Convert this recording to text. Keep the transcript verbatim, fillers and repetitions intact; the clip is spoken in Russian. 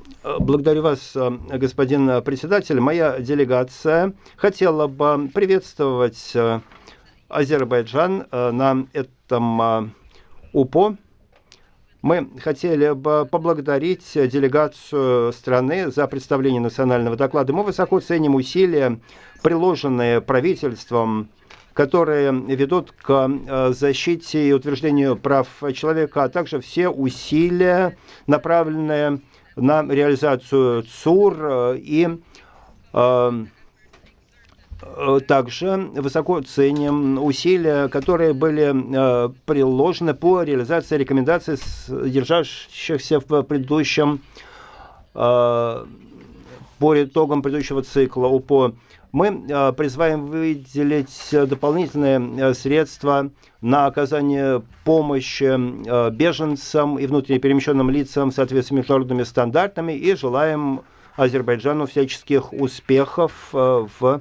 Благодарю вас, господин председатель. Моя делегация хотела бы приветствовать Азербайджан на этом УПО. Мы хотели бы поблагодарить делегацию страны за представление национального доклада. Мы высоко ценим усилия, приложенные правительством, которые ведут к защите и утверждению прав человека, а также все усилия, направленные на реализацию ЦУР и также высоко ценим усилия, которые были приложены по реализации рекомендаций, содержащихся в предыдущем, по итогам предыдущего цикла УПО. Мы призываем выделить дополнительные средства на оказание помощи беженцам и внутренне перемещенным лицам в соответствии с международными стандартами и желаем Азербайджану всяческих успехов в